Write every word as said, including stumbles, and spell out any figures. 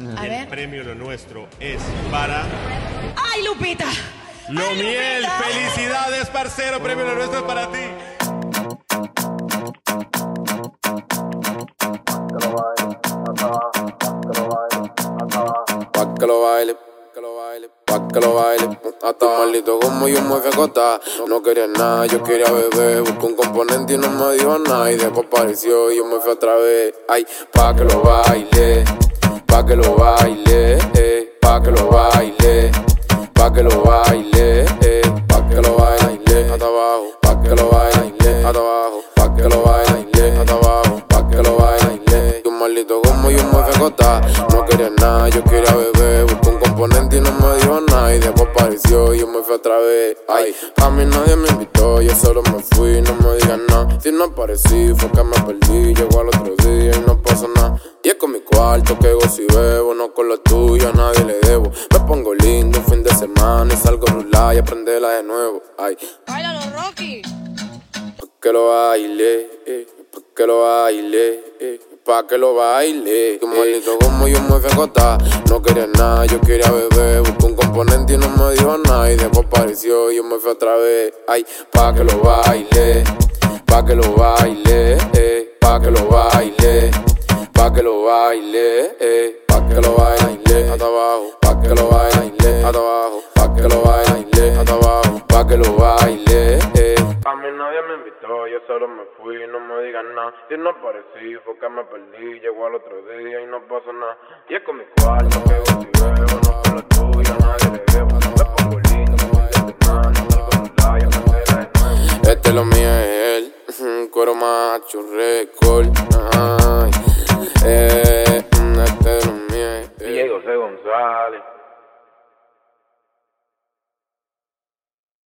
A El ver. premio Lo Nuestro es para ¡Ay, Lupita! Lo ¡Ay, Miel. Lupita! ¡Felicidades, parcero! Premio Lo Nuestro es para ti. Pa' que lo baile, que lo baile, pa' que lo baile. Hasta maldito como yo me fui a acostar. No quería nada, yo quería beber. Busqué un componente y no me dijo nada. Y después apareció y yo me fui otra vez. Ay, pa' que lo baile, pa' que lo baile, eh, pa' que lo baile, pa' que lo baile, eh, pa' que lo baile, hasta abajo, pa' que lo baile, hasta abajo, pa' que lo baile, hasta abajo, pa' que lo baile. Un maldito como yo me fui a acostar. No quería nada, yo quería beber. Busqué un componente y no me dijo nada. Y después apareció y yo me fui otra vez. Ay, a mí nadie me invitó, yo solo me fui, no me digan nada. Si no aparecí fue que me perdí. Llegó al otro día y no pasó nada. Y es con mi cuarto que gozo y bebo. No con lo tuyo, a nadie le debo. Me pongo lindo un fin de semana y salgo a rular y a prenderla de nuevo. Ay, ¡Báilalo, Rocky! pa' que lo baile, eh, pa' que lo baile, eh, pa' que lo baile. Tu maldito como yo me fui a acostar. No quería nada, yo quería beber. Busqué un componente y no me dijo nada. Y después apareció y yo me fui otra vez. Ay, pa' que lo baile, pa' que lo baile, eh, pa' que lo baile, pa' que lo baile, eh, pa' que lo baile, hasta abajo, pa' que lo baile, hasta abajo, pa' que lo baile, hasta abajo, pa' que lo baile, eh. A mí nadie me invitó, yo solo me fui, no me digan nada. Si no aparecí, fue que me perdí, llegó al otro día y no pasó nada. Y es con mi cuarto que gozo y bebo, no con lo tuyo, a nadie le debo. Me pongo lindo, me fin de semana, salgo a rular y a prenderla de nuevo. Este lo mío es él, cuero macho, récord, ay, eh, este lo mío es él. Diego C. González.